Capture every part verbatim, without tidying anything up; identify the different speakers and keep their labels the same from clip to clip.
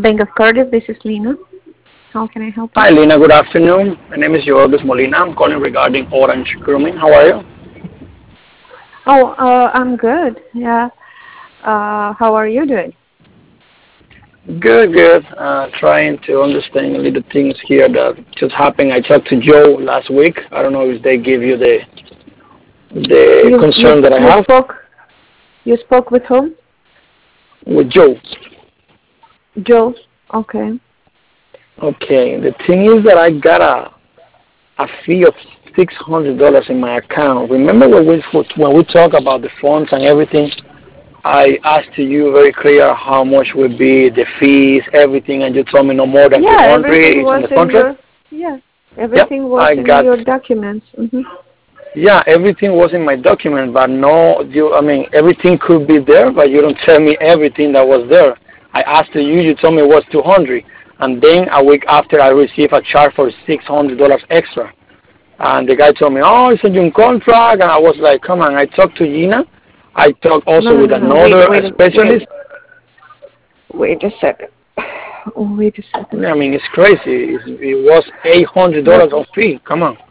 Speaker 1: Bank of Cardiff, this is Lina. How can I help you?
Speaker 2: Hi, Lina. Good afternoon. My name is Jorges Molina. I'm calling regarding Orange Grooming. How are you?
Speaker 1: Oh, uh, I'm good. Yeah. Uh, how are you doing?
Speaker 2: Good, good. Uh, trying to understand a little things here that just happened. I talked to Joe last week. I don't know if they give you the the
Speaker 1: You you
Speaker 2: concern that I
Speaker 1: you
Speaker 2: have
Speaker 1: spoke you spoke with whom?
Speaker 2: with Joe.
Speaker 1: Joe. Okay.
Speaker 2: Okay. The thing is that I got a a fee of six hundred dollars in my account. Remember when we when we talk about the funds and everything? I asked you very clear how much would be the fees, everything, and you told me no more than
Speaker 1: Yeah,
Speaker 2: two hundred
Speaker 1: everything
Speaker 2: is on
Speaker 1: was
Speaker 2: the
Speaker 1: in
Speaker 2: contract.
Speaker 1: your yeah.
Speaker 2: Yep,
Speaker 1: Everything was
Speaker 2: I
Speaker 1: in
Speaker 2: got.
Speaker 1: your documents. Mhm.
Speaker 2: Yeah, everything was in my document, but no, you. I mean, everything could be there, but you don't tell me everything that was there. I asked you, you told me it was two hundred, and then a week after, I received a charge for six hundred dollars extra. And the guy told me, oh, it's a new contract, and I was like, come on. I talked to Gina. I talked
Speaker 1: No,
Speaker 2: also
Speaker 1: no,
Speaker 2: with
Speaker 1: no, no. Wait,
Speaker 2: another
Speaker 1: wait, wait,
Speaker 2: specialist.
Speaker 1: wait a second. Oh, wait a second.
Speaker 2: I mean, it's crazy. It's, it was eight hundred
Speaker 1: Let
Speaker 2: dollars on fee. Come on.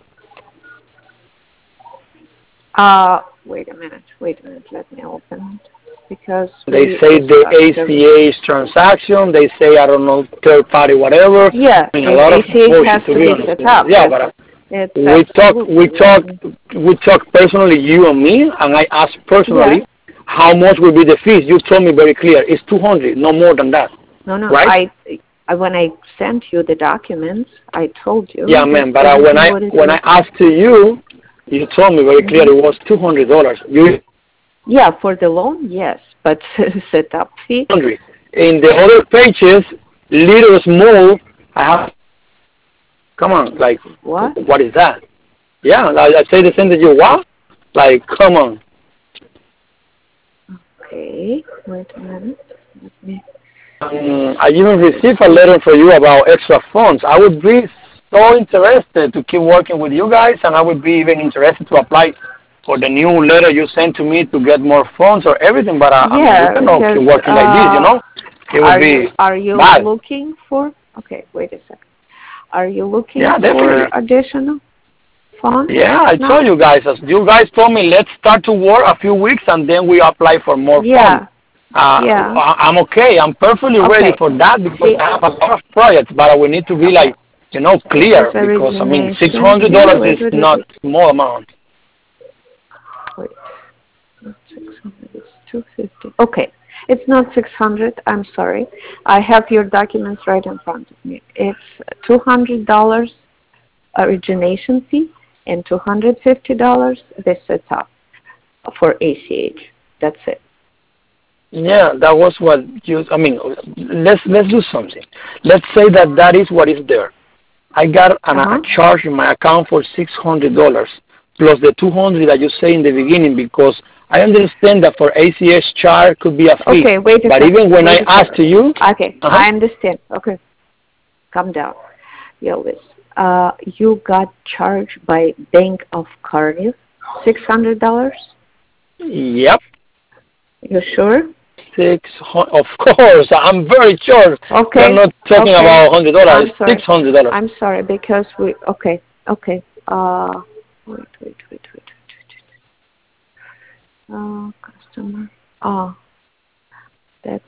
Speaker 1: uh wait a minute. Wait a minute. Let me open it because
Speaker 2: They
Speaker 1: we
Speaker 2: say the
Speaker 1: discussed everything.
Speaker 2: A C H transaction. They say I don't know third party whatever.
Speaker 1: Yeah,
Speaker 2: I mean, a
Speaker 1: and
Speaker 2: lot of
Speaker 1: A C H has
Speaker 2: bullshit to
Speaker 1: to
Speaker 2: be
Speaker 1: be
Speaker 2: honest.
Speaker 1: set up.
Speaker 2: Yeah,
Speaker 1: That's
Speaker 2: but uh,
Speaker 1: it's
Speaker 2: we talk, we
Speaker 1: absolutely. Let
Speaker 2: talk,
Speaker 1: me.
Speaker 2: we talk personally, you and me, and I asked
Speaker 1: Yeah.
Speaker 2: personally how much will be the fees. You told me very clear. It's two hundred, no more than that,
Speaker 1: No, no.
Speaker 2: right?
Speaker 1: I, I when I sent you the documents, I told
Speaker 2: Yeah,
Speaker 1: you that
Speaker 2: man. But uh, when
Speaker 1: everything
Speaker 2: I
Speaker 1: what is
Speaker 2: when
Speaker 1: in.
Speaker 2: I asked to you, you told me very clear
Speaker 1: Mm-hmm.
Speaker 2: it was two hundred dollars. You
Speaker 1: Yeah, for the loan, yes, but set up fee.
Speaker 2: hundred. In the other pages, little small, I have. Come on, like,
Speaker 1: What?
Speaker 2: what is that? Yeah, like I say the same that you what? Like, come on.
Speaker 1: Okay. Wait a minute. Let me.
Speaker 2: Um, I even received a letter for you about extra funds. I would be so interested to keep working with you guys, and I would be even interested to apply for the new letter you sent to me to get more funds or everything. But uh, I mean, we
Speaker 1: Yeah,
Speaker 2: cannot
Speaker 1: because
Speaker 2: keep working like this, you
Speaker 1: uh,
Speaker 2: know? It would
Speaker 1: are you
Speaker 2: be
Speaker 1: are you
Speaker 2: bad.
Speaker 1: looking for? Okay, wait a second. Are you looking
Speaker 2: Yeah,
Speaker 1: for
Speaker 2: definitely.
Speaker 1: additional funds
Speaker 2: Yeah, I
Speaker 1: now?
Speaker 2: told you guys. As you guys told me, let's start to work a few weeks, and then we apply for more funds.
Speaker 1: Yeah,
Speaker 2: Uh,
Speaker 1: yeah.
Speaker 2: I- I'm okay. I'm perfectly ready
Speaker 1: Okay.
Speaker 2: for that because
Speaker 1: See,
Speaker 2: I have a lot of projects, but we need to be
Speaker 1: okay.
Speaker 2: like, you know,
Speaker 1: This is
Speaker 2: clear because I mean, six
Speaker 1: origination.
Speaker 2: hundred
Speaker 1: Yeah,
Speaker 2: dollars
Speaker 1: wait,
Speaker 2: is
Speaker 1: wait, wait,
Speaker 2: not
Speaker 1: wait.
Speaker 2: small amount.
Speaker 1: Wait. Not six hundred. It's two fifty. Okay. It's not six hundred. I'm sorry. I have your documents right in front of me. It's two hundred dollars origination fee and two hundred fifty dollars the setup for A C H. That's it.
Speaker 2: Yeah, that was what you. I mean, let's let's do something. Let's say that that is what is there. I got an,
Speaker 1: Uh
Speaker 2: a
Speaker 1: huh.
Speaker 2: charge in my account for six hundred dollars plus the two hundred that you say in the beginning because I understand that for A C S charge could be a fee.
Speaker 1: Okay. Wait a
Speaker 2: But
Speaker 1: second.
Speaker 2: even when I
Speaker 1: Wait a
Speaker 2: asked
Speaker 1: second.
Speaker 2: to you,
Speaker 1: Okay.
Speaker 2: uh-huh,
Speaker 1: I understand. Okay. Calm down. Elvis. Uh, you got charged by Bank of Cardiff six hundred dollars.
Speaker 2: yep,
Speaker 1: You sure?
Speaker 2: six hundred. Of course, I'm very sure. We're
Speaker 1: Okay.
Speaker 2: not talking
Speaker 1: Okay.
Speaker 2: about one hundred dollars.
Speaker 1: I'm
Speaker 2: It's
Speaker 1: sorry.
Speaker 2: six hundred dollars.
Speaker 1: I'm sorry because we. Okay. Okay. Uh. Wait. Wait. Wait. Wait. Wait. wait. Uh. Customer. Oh. That's.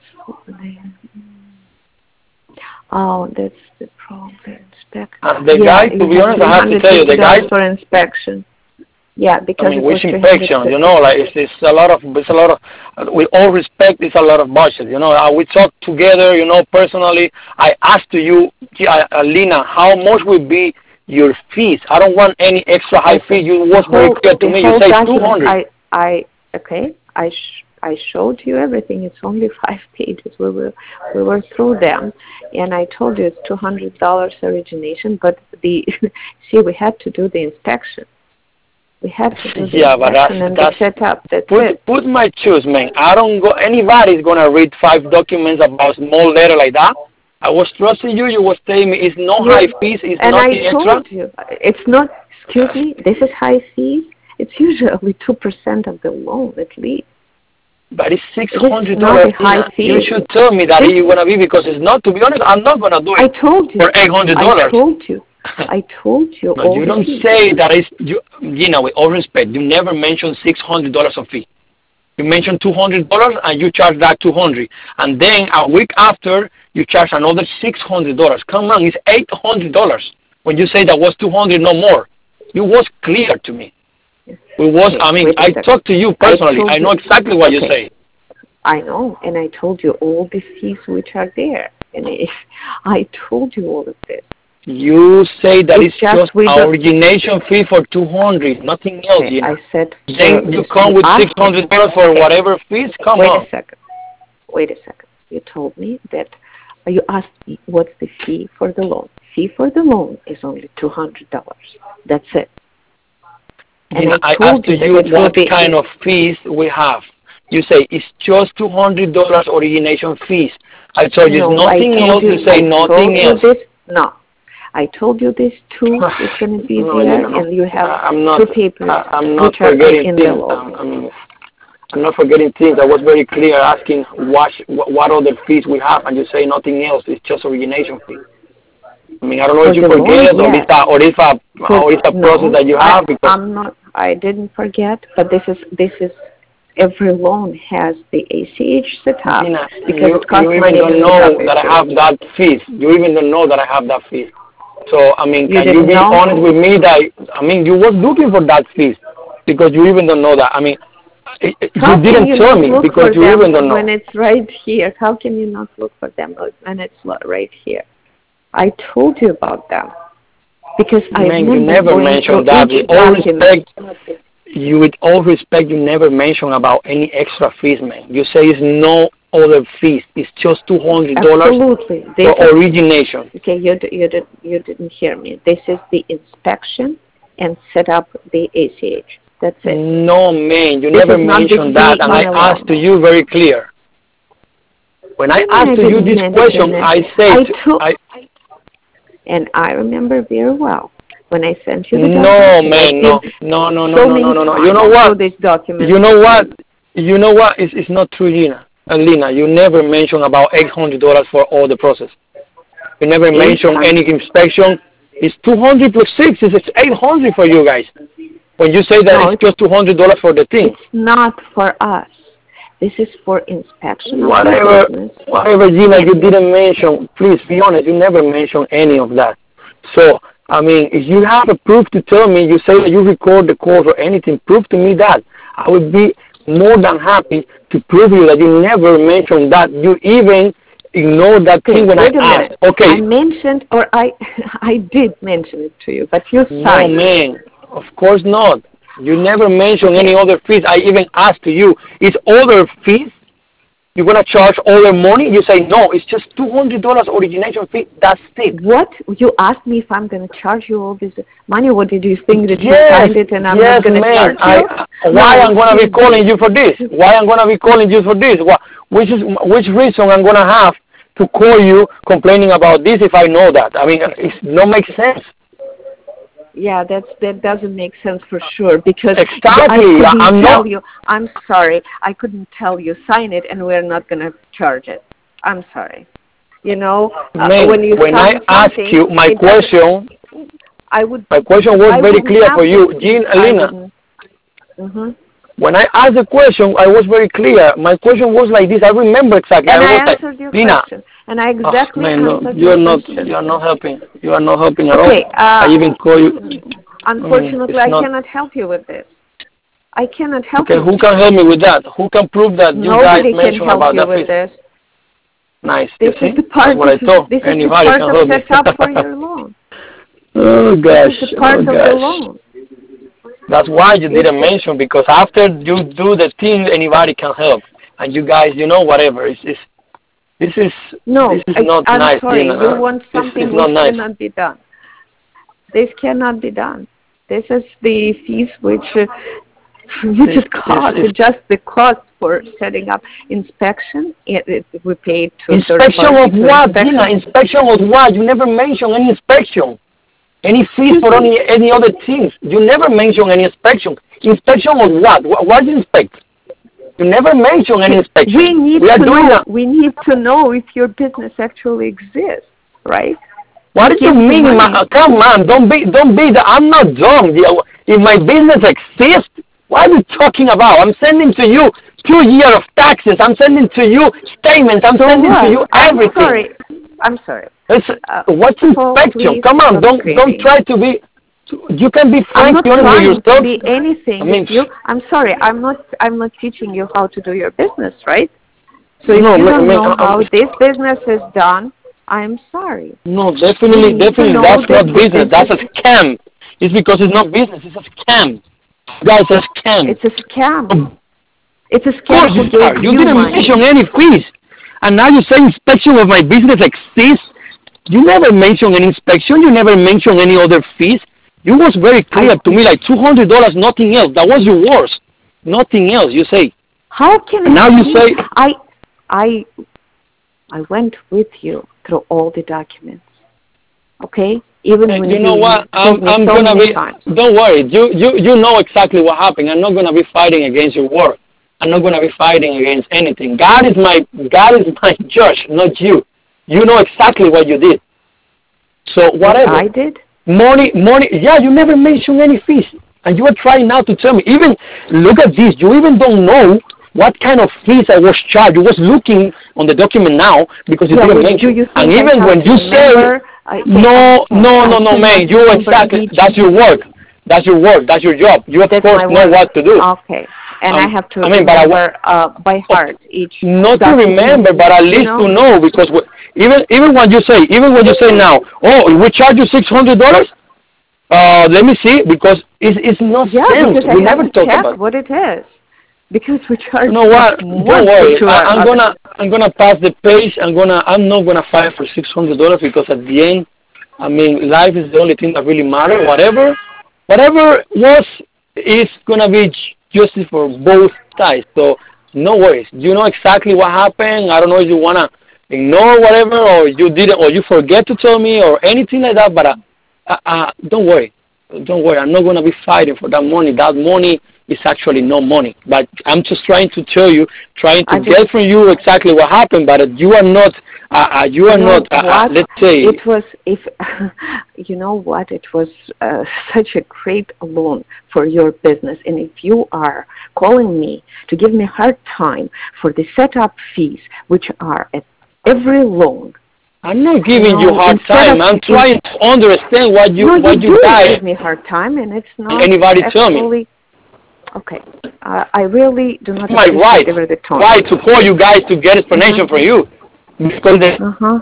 Speaker 1: Oh. That's the problem. Inspection.
Speaker 2: And the
Speaker 1: Yeah.
Speaker 2: guy, to
Speaker 1: You
Speaker 2: be
Speaker 1: have
Speaker 2: honest,
Speaker 1: three
Speaker 2: I have to
Speaker 1: hundred
Speaker 2: tell you,
Speaker 1: fifty
Speaker 2: the guy.
Speaker 1: dollars for inspection. Yeah,
Speaker 2: I
Speaker 1: because
Speaker 2: mean,
Speaker 1: it was
Speaker 2: which
Speaker 1: three hundred
Speaker 2: infection, you know,
Speaker 1: fifty.
Speaker 2: like it's, it's a lot of, it's a lot of, with all respect, it's a lot of bullshit, you know. Uh, we talked together, you know, personally. I asked to you, uh, uh, Lina, how much would be your fees? I don't want any extra high fee.
Speaker 1: Listen,
Speaker 2: You
Speaker 1: the
Speaker 2: was very
Speaker 1: whole
Speaker 2: clear to
Speaker 1: the
Speaker 2: me. You
Speaker 1: whole
Speaker 2: say
Speaker 1: document.
Speaker 2: two hundred.
Speaker 1: I I okay. I sh- I showed you everything. It's only five pages. We were we were through them, and I told you it's two hundred dollars origination. But the see, we had to do the inspection. We had to do the
Speaker 2: Yeah, but that's,
Speaker 1: inspection and the
Speaker 2: that's,
Speaker 1: setup. That's
Speaker 2: put,
Speaker 1: it.
Speaker 2: put my shoes, man. I don't go, anybody's going to read five documents about small letter like that. I was trusting you. You was telling me it's no high
Speaker 1: You
Speaker 2: fees, it's
Speaker 1: and I
Speaker 2: nothing extra.
Speaker 1: told you it's not. Excuse me. This is high fees. It's usually two percent of the loan at least.
Speaker 2: But it's six
Speaker 1: It
Speaker 2: hundred
Speaker 1: is not
Speaker 2: dollars.
Speaker 1: a high fee.
Speaker 2: You should tell me that it's gonna be, because it's not. To be honest, I'm not gonna do
Speaker 1: I
Speaker 2: it
Speaker 1: told you.
Speaker 2: for eight hundred dollars.
Speaker 1: I told you. I told you
Speaker 2: But
Speaker 1: all
Speaker 2: you
Speaker 1: the
Speaker 2: don't
Speaker 1: fees.
Speaker 2: say that it's you. You know, with all respect, you never mention six hundred dollars of fee. You mention two hundred dollars and you charge that two hundred, and then a week after you charge another six hundred dollars. Come on, it's eight hundred dollars. When you say that was two hundred, no more. It was clear to me. It was.
Speaker 1: Okay,
Speaker 2: I mean, I
Speaker 1: second.
Speaker 2: talked to you personally. I, I know
Speaker 1: you.
Speaker 2: exactly what
Speaker 1: okay.
Speaker 2: you say.
Speaker 1: I know, and I told you all the fees which are there, and if I told you all of this.
Speaker 2: You say that it's, it's just, just
Speaker 1: an
Speaker 2: origination fee for two hundred, nothing else.
Speaker 1: Okay,
Speaker 2: You know?
Speaker 1: I said.
Speaker 2: Then you come with six hundred dollars for
Speaker 1: okay.
Speaker 2: whatever fees. Come
Speaker 1: Wait
Speaker 2: on.
Speaker 1: Wait a second. Wait a second. You told me that. You asked me what's the fee for the loan. Fee for the loan is only two hundred dollars. That's it.
Speaker 2: And you know, I, I asked you, you what kind of fees we have. You say it's just two hundred dollars origination fees. I told you
Speaker 1: no,
Speaker 2: nothing
Speaker 1: told
Speaker 2: else.
Speaker 1: You,
Speaker 2: you say
Speaker 1: I
Speaker 2: nothing else.
Speaker 1: This, no. I told you this too is going to be
Speaker 2: no,
Speaker 1: there,
Speaker 2: you know,
Speaker 1: and you have
Speaker 2: I'm not,
Speaker 1: two papers
Speaker 2: I, I'm not
Speaker 1: which are
Speaker 2: forgetting
Speaker 1: in
Speaker 2: things.
Speaker 1: the law.
Speaker 2: I'm, I'm, I'm not forgetting things. I was very clear asking what, what other fees we have, and you say nothing else. It's just origination fee. I mean, I don't know
Speaker 1: For
Speaker 2: if you forget
Speaker 1: loan,
Speaker 2: or,
Speaker 1: yes.
Speaker 2: it's a, or it's a,
Speaker 1: For,
Speaker 2: or it's a
Speaker 1: no,
Speaker 2: process that you have.
Speaker 1: I,
Speaker 2: because
Speaker 1: I'm not. I didn't forget, but this is this is every loan has the A C H set up
Speaker 2: Gina,
Speaker 1: because
Speaker 2: you,
Speaker 1: it costs
Speaker 2: you
Speaker 1: money
Speaker 2: even don't
Speaker 1: to
Speaker 2: know
Speaker 1: set up
Speaker 2: that I have that fees. You even don't know that I have that fee. So I mean,
Speaker 1: you
Speaker 2: can you be
Speaker 1: know?
Speaker 2: honest with me that I mean you was looking for that fees because you even don't know that. I mean, it,
Speaker 1: How
Speaker 2: you didn't
Speaker 1: you
Speaker 2: tell me because you even don't know.
Speaker 1: When it's right here, how can you not look for them when it's right here? I told you about them because I
Speaker 2: Man,
Speaker 1: remember
Speaker 2: you never
Speaker 1: going
Speaker 2: mentioned
Speaker 1: through
Speaker 2: that.
Speaker 1: each
Speaker 2: With all
Speaker 1: document.
Speaker 2: respect, you with all respect, you never mention about any extra fees, man. You say it's no other fees. It's just two hundred dollars
Speaker 1: Absolutely.
Speaker 2: for origination.
Speaker 1: Okay, you you did you didn't hear me. This is the inspection and set up the A C H. That's it.
Speaker 2: No, man, you
Speaker 1: this
Speaker 2: never mentioned that, and I asked to you very clear. When I asked
Speaker 1: I
Speaker 2: to you this question,
Speaker 1: it.
Speaker 2: I said,
Speaker 1: I, I, and I remember very well when I sent you the
Speaker 2: no,
Speaker 1: document.
Speaker 2: man, no, no, no, no,
Speaker 1: so
Speaker 2: no, no, no, no. You know what?
Speaker 1: This document.
Speaker 2: You know what? You know what? It's, it's not true, Gina. And Lina, you never mentioned about eight hundred dollars for all the process. You never mentioned any inspection. It's two hundred plus six. It's eight hundred for you guys. When you say that no, it's, it's just two hundred dollars for the thing.
Speaker 1: It's not for us. This is for inspection.
Speaker 2: Whatever, whatever, Gina, you didn't mention. Please be honest. You never mentioned any of that. So, I mean, if you have a proof to tell me, you say that you record the calls or anything, prove to me that. I would be more than happy to prove you that you never mentioned that. You even ignored that
Speaker 1: okay,
Speaker 2: thing when I asked.
Speaker 1: Minute.
Speaker 2: Okay.
Speaker 1: I mentioned, or I, I did mention it to you, but you signed.
Speaker 2: No, man. Of course not. You never mentioned
Speaker 1: okay.
Speaker 2: any other fees. I even asked to you, is other fees? You're going to charge other money? You say, no, it's just two hundred dollars origination fee. That's it.
Speaker 1: What? You asked me if I'm going to charge you all this money. What did you think that
Speaker 2: yes,
Speaker 1: you signed it and I'm
Speaker 2: yes,
Speaker 1: not going to charge
Speaker 2: I,
Speaker 1: you?
Speaker 2: I, why no, I'm going to be calling you for this? Why I'm going to be calling you for this? What, which, is, which reason I'm going to have to call you complaining about this if I know that? I mean, it don't make sense.
Speaker 1: Yeah, that's that doesn't make sense for sure because
Speaker 2: exactly.
Speaker 1: I couldn't
Speaker 2: I'm
Speaker 1: tell
Speaker 2: not,
Speaker 1: you. I'm sorry, I couldn't tell you sign it and we're not going to charge it. I'm sorry. You know, uh,
Speaker 2: man,
Speaker 1: when you
Speaker 2: when I ask you my question,
Speaker 1: I would.
Speaker 2: My question was
Speaker 1: I
Speaker 2: very clear for you, Jean, Alina.
Speaker 1: Mm-hmm.
Speaker 2: When I asked the question, I was very clear. My question was like this. I remember exactly.
Speaker 1: And I,
Speaker 2: I was
Speaker 1: answered
Speaker 2: like,
Speaker 1: your
Speaker 2: Lina,
Speaker 1: question. And I exactly
Speaker 2: oh, man, no,
Speaker 1: answered
Speaker 2: you are
Speaker 1: your
Speaker 2: not.
Speaker 1: question.
Speaker 2: You are not helping. You are not helping at
Speaker 1: okay,
Speaker 2: all.
Speaker 1: Uh,
Speaker 2: I even call you.
Speaker 1: Unfortunately,
Speaker 2: I,
Speaker 1: mean, I
Speaker 2: not,
Speaker 1: cannot help you with this. I cannot help
Speaker 2: okay,
Speaker 1: you.
Speaker 2: Okay, who can help me with that? Who can prove that you
Speaker 1: Nobody
Speaker 2: guys mentioned about that?
Speaker 1: Nobody can help you with this.
Speaker 2: Nice.
Speaker 1: This
Speaker 2: you
Speaker 1: is
Speaker 2: see?
Speaker 1: the part.
Speaker 2: That's what I thought.
Speaker 1: This
Speaker 2: Anybody
Speaker 1: is the part
Speaker 2: can
Speaker 1: of
Speaker 2: help
Speaker 1: set
Speaker 2: me.
Speaker 1: up for your loan.
Speaker 2: Oh gosh.
Speaker 1: This is the part
Speaker 2: oh,
Speaker 1: of
Speaker 2: gosh.
Speaker 1: the loan.
Speaker 2: That's why you didn't mention, because after you do the thing, anybody can help, and you guys, you know, whatever. It's, it's this is
Speaker 1: no.
Speaker 2: This is
Speaker 1: I,
Speaker 2: not
Speaker 1: I'm
Speaker 2: nice.
Speaker 1: sorry.
Speaker 2: Dina.
Speaker 1: You want something
Speaker 2: which
Speaker 1: nice.
Speaker 2: cannot
Speaker 1: be done. This cannot be done. This is the fees which uh, which is cost. It's, just the cost for setting up inspection. It, it, we paid to
Speaker 2: inspection of what,
Speaker 1: inspection.
Speaker 2: Dina? Inspection of what? You never mentioned any inspection. Any fees for any any other things? You never mention any inspection. Inspection of what? What, what do you inspect? You never mention any inspection.
Speaker 1: We need
Speaker 2: we are
Speaker 1: to
Speaker 2: doing
Speaker 1: know.
Speaker 2: A,
Speaker 1: we need to know if your business actually exists, right?
Speaker 2: What do you mean? My, uh, come on, don't be, don't be. The, I'm not dumb. The, if my business exists, what are you talking about? I'm sending to you two years of taxes. I'm sending to you statements. I'm
Speaker 1: so
Speaker 2: sending
Speaker 1: what?
Speaker 2: to you everything.
Speaker 1: I'm sorry. I'm sorry.
Speaker 2: It's,
Speaker 1: Uh,
Speaker 2: what's inspection? Come on, don't
Speaker 1: screaming.
Speaker 2: don't try to be. You can be frank
Speaker 1: I'm not trying
Speaker 2: with yourself.
Speaker 1: to be anything
Speaker 2: I mean,
Speaker 1: with you. I'm sorry. I'm not. I'm not teaching you how to do your business, right? So if
Speaker 2: no,
Speaker 1: you
Speaker 2: I
Speaker 1: don't
Speaker 2: mean,
Speaker 1: know
Speaker 2: I'm,
Speaker 1: how this business is done, I'm sorry.
Speaker 2: No, definitely, definitely, that's not business. That's a scam. It's because it's not business. It's a scam. Guys, a scam.
Speaker 1: It's a scam. It's a scam.
Speaker 2: Of course you are. You, you didn't
Speaker 1: money.
Speaker 2: mention any fees, and now you say inspection of my business exists. You never mention any inspection. You never mention any other fees. You was very clear I, to me, like two hundred dollars, nothing else. That was your worst. Nothing else. You say.
Speaker 1: How can
Speaker 2: and now you say
Speaker 1: I, I, I went with you through all the documents. Okay, even when
Speaker 2: you know
Speaker 1: you
Speaker 2: what, I'm, I'm
Speaker 1: so
Speaker 2: gonna be.
Speaker 1: Times.
Speaker 2: Don't worry. You, you, you know exactly what happened. I'm not gonna be fighting against your word. I'm not gonna be fighting against anything. God is my God is my judge, not you. You know exactly what you did. So whatever.
Speaker 1: What I did.
Speaker 2: Money, money. Yeah, you never mentioned any fees, and you are trying now to tell me. Even look at this. You even don't know what kind of fees I was charged. You was looking on the document now because you
Speaker 1: yeah,
Speaker 2: didn't
Speaker 1: well,
Speaker 2: mention.
Speaker 1: You
Speaker 2: and even when you say, no, no, no, no, man, you exactly. That's your work. That's your work. That's your job. You of
Speaker 1: That's
Speaker 2: course know what to do.
Speaker 1: Okay, and um, I have to
Speaker 2: I mean,
Speaker 1: remember but I, uh, by heart each.
Speaker 2: Not to remember, but at least you know? to know because we, even even when you say, even when you say now, oh, we charge you six hundred dollars. Uh, let me see because it's it's not
Speaker 1: yeah,
Speaker 2: sense.
Speaker 1: Because
Speaker 2: we
Speaker 1: I
Speaker 2: never
Speaker 1: have to
Speaker 2: talk
Speaker 1: check
Speaker 2: about
Speaker 1: what it is. Because we charge.
Speaker 2: You know what? Don't worry. I, I'm gonna I'm gonna pass the page. I'm gonna I'm not gonna fight for six hundred dollars because at the end, I mean, life is the only thing that really matters. Whatever, whatever was is gonna be justice for both sides. So no worries. You know exactly what happened. I don't know if you wanna ignore whatever or you didn't or you forget to tell me or anything like that. But uh, uh, uh, don't worry. Don't worry. I'm not gonna be fighting for that money. That money. It's actually no money, but I'm just trying to tell you, trying to I get from you exactly what happened. But you are not, uh, uh, you are
Speaker 1: you know
Speaker 2: not. Uh, uh, let's say
Speaker 1: it was. If you know what, it was uh, such a great loan for your business, and if you are calling me to give me a hard time for the setup fees, which are at every loan.
Speaker 2: I'm not giving you, know, you hard time. I'm trying to understand what you
Speaker 1: no,
Speaker 2: what
Speaker 1: you,
Speaker 2: you guys.
Speaker 1: give me a hard time, and it's not
Speaker 2: anybody
Speaker 1: actually,
Speaker 2: tell me.
Speaker 1: Okay, uh, I really do not
Speaker 2: my right,
Speaker 1: the tone.
Speaker 2: right to call you guys to get explanation
Speaker 1: uh-huh.
Speaker 2: from you. Because the,
Speaker 1: uh-huh.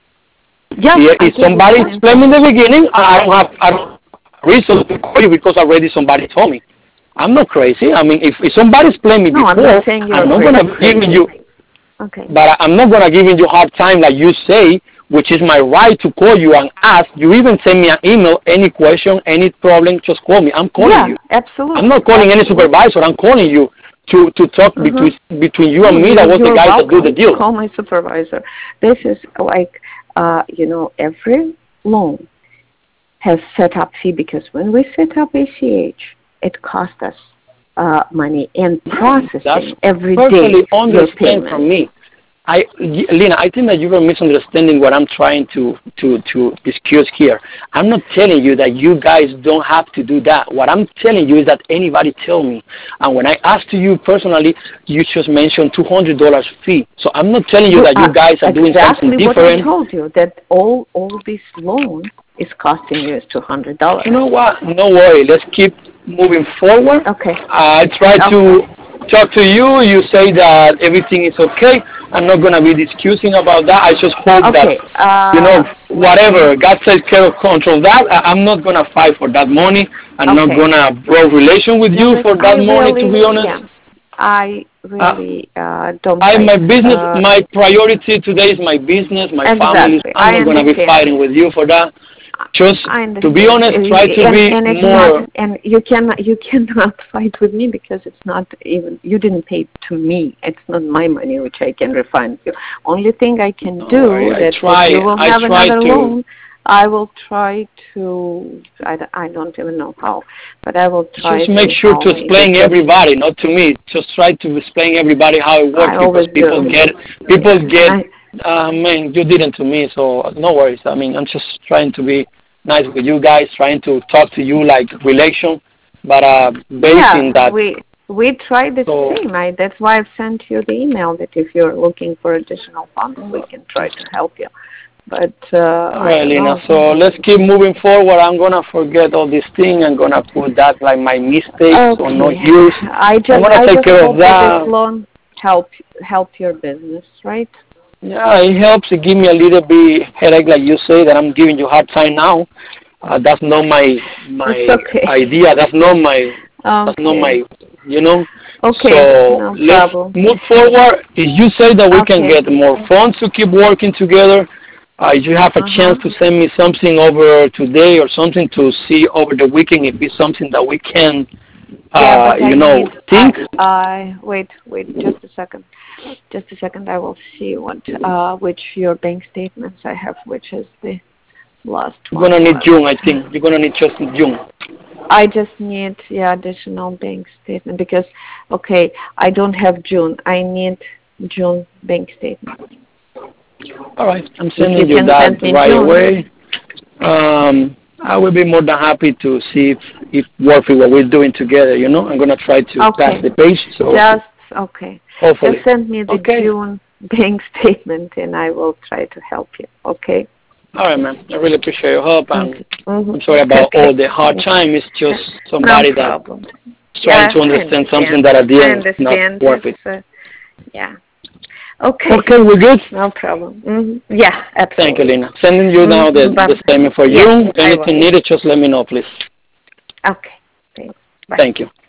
Speaker 1: Yes,
Speaker 2: if, if somebody explained in the beginning, I don't have I don't have reason to call you because already somebody told me. I'm not crazy. I mean, if, if somebody explained me
Speaker 1: no,
Speaker 2: before,
Speaker 1: I'm not, saying you're
Speaker 2: I'm not going to give you.
Speaker 1: Okay.
Speaker 2: But I'm not going to give you hard time like you say, which is my right to call you and ask. You even send me an email, any question, any problem, just call me. I'm calling
Speaker 1: yeah,
Speaker 2: you.
Speaker 1: absolutely.
Speaker 2: I'm not calling
Speaker 1: absolutely.
Speaker 2: any supervisor. I'm calling you to, to talk uh-huh. between between you and me. That was the guys that do the deal.
Speaker 1: Call my supervisor. This is like, uh, you know, every loan has set up fee because when we set up A C H, it costs us uh, money and processing
Speaker 2: That's
Speaker 1: every
Speaker 2: perfectly
Speaker 1: day.
Speaker 2: Understand from me. I, Lena, I think that you are misunderstanding what I'm trying to, to, to discuss here. I'm not telling you that you guys don't have to do that. What I'm telling you is that anybody tell me. And when I ask to you personally, you just mentioned two hundred dollars fee. So I'm not telling you that you guys are doing something different.
Speaker 1: Exactly what I told you, that all, all this loan is costing you is two hundred dollars.
Speaker 2: You know what? No worry. Let's keep moving forward.
Speaker 1: Okay.
Speaker 2: I try
Speaker 1: okay.
Speaker 2: to talk to you. You say that everything is okay. I'm not going to be discussing about that. I just hope
Speaker 1: okay.
Speaker 2: that,
Speaker 1: uh,
Speaker 2: you know, whatever, God takes care of control that. I, I'm not going to fight for that money. I'm okay. not going to break relation with
Speaker 1: no,
Speaker 2: you for that
Speaker 1: I
Speaker 2: money,
Speaker 1: really,
Speaker 2: to be honest.
Speaker 1: Yeah. I really uh, uh, don't
Speaker 2: I,
Speaker 1: like,
Speaker 2: my business,
Speaker 1: uh,
Speaker 2: my priority today is my business, my
Speaker 1: exactly.
Speaker 2: family. I'm
Speaker 1: I
Speaker 2: not going to be fighting with you for that. Just to be honest, try to
Speaker 1: and,
Speaker 2: be
Speaker 1: and it's
Speaker 2: more.
Speaker 1: Not, and you cannot you cannot fight with me because it's not even you didn't pay to me. It's not my money which I can refund you. Only thing I can
Speaker 2: No,
Speaker 1: do
Speaker 2: I, I
Speaker 1: that
Speaker 2: try,
Speaker 1: you will
Speaker 2: I
Speaker 1: have
Speaker 2: try
Speaker 1: another
Speaker 2: to,
Speaker 1: loan. I will try to, I, don't- I don't even know how, but I will try
Speaker 2: Just
Speaker 1: to
Speaker 2: make sure
Speaker 1: how
Speaker 2: to
Speaker 1: maybe
Speaker 2: explain
Speaker 1: just,
Speaker 2: everybody, not to me. Just try to explain everybody how it works
Speaker 1: I
Speaker 2: because
Speaker 1: always
Speaker 2: people
Speaker 1: do.
Speaker 2: get people get.
Speaker 1: I,
Speaker 2: Uh, I mean, you didn't to me, so no worries. I mean, I'm just trying to be nice with you guys, trying to talk to you like relation, but uh, based in
Speaker 1: yeah,
Speaker 2: that.
Speaker 1: we, we try the
Speaker 2: So,
Speaker 1: same. I, that's why I've sent you the email that if you're looking for additional funds, we can try to help you. But uh,
Speaker 2: all
Speaker 1: I
Speaker 2: right,
Speaker 1: don't
Speaker 2: Lina.
Speaker 1: know.
Speaker 2: So let's keep moving forward. I'm gonna forget all this thing. I'm gonna put that like my mistakes or not
Speaker 1: Okay.
Speaker 2: use.
Speaker 1: I
Speaker 2: I'm
Speaker 1: just
Speaker 2: gonna
Speaker 1: I
Speaker 2: take
Speaker 1: just
Speaker 2: care of
Speaker 1: hope that this
Speaker 2: that.
Speaker 1: loan help help your business, right?
Speaker 2: Yeah, it helps. It give me a little bit headache, like you say, that I'm giving you hard time now. Uh, that's not my
Speaker 1: It's
Speaker 2: my
Speaker 1: okay.
Speaker 2: idea. That's not my that's not
Speaker 1: Okay.
Speaker 2: my you know.
Speaker 1: Okay,
Speaker 2: So
Speaker 1: no
Speaker 2: let's
Speaker 1: problem.
Speaker 2: move forward. If you say that we can
Speaker 1: Okay.
Speaker 2: get more funds to keep working together, uh, you have a chance
Speaker 1: Uh-huh.
Speaker 2: to send me something over today or something to see over the weekend if it's something that we can,
Speaker 1: Yeah,
Speaker 2: uh,
Speaker 1: but I
Speaker 2: you know,
Speaker 1: need I
Speaker 2: think.
Speaker 1: I wait, wait, just a second. Just a second. I will see what uh which your bank statements I have, which is the last
Speaker 2: You're
Speaker 1: one
Speaker 2: gonna need
Speaker 1: was.
Speaker 2: June, I think. You're gonna need just June.
Speaker 1: I just need yeah additional bank statement because okay, I don't have June. I need June bank statement.
Speaker 2: All right, I'm
Speaker 1: If you
Speaker 2: sending you
Speaker 1: can
Speaker 2: that
Speaker 1: send me
Speaker 2: right
Speaker 1: June,
Speaker 2: away. Um, I will be more than happy to see if if worth it what we're doing together. You know, I'm gonna try to pass
Speaker 1: okay.
Speaker 2: the page. So
Speaker 1: Just okay. Just
Speaker 2: hopefully,
Speaker 1: send me the
Speaker 2: okay.
Speaker 1: June bank statement, and I will try to help you. Okay.
Speaker 2: All right, man. I really appreciate your help, and
Speaker 1: Okay. Mhm.
Speaker 2: I'm sorry about all
Speaker 1: Okay.
Speaker 2: the hard
Speaker 1: Thank
Speaker 2: time. It's just
Speaker 1: you. No
Speaker 2: somebody that's
Speaker 1: problem.
Speaker 2: trying
Speaker 1: Yeah,
Speaker 2: to
Speaker 1: I
Speaker 2: understand something
Speaker 1: understand.
Speaker 2: that at the
Speaker 1: I
Speaker 2: end is not
Speaker 1: understand.
Speaker 2: worth
Speaker 1: It's
Speaker 2: it.
Speaker 1: uh, yeah. Okay.
Speaker 2: Okay, we're good.
Speaker 1: No problem. hmm Yeah,
Speaker 2: Thank you,
Speaker 1: absolutely.
Speaker 2: Lina. Sending you now the
Speaker 1: Mm-hmm.
Speaker 2: the
Speaker 1: Bye.
Speaker 2: statement for
Speaker 1: Yes,
Speaker 2: you.
Speaker 1: I will.
Speaker 2: Anything needed, just let me know, please.
Speaker 1: Okay. Thanks. Bye.
Speaker 2: Thank you.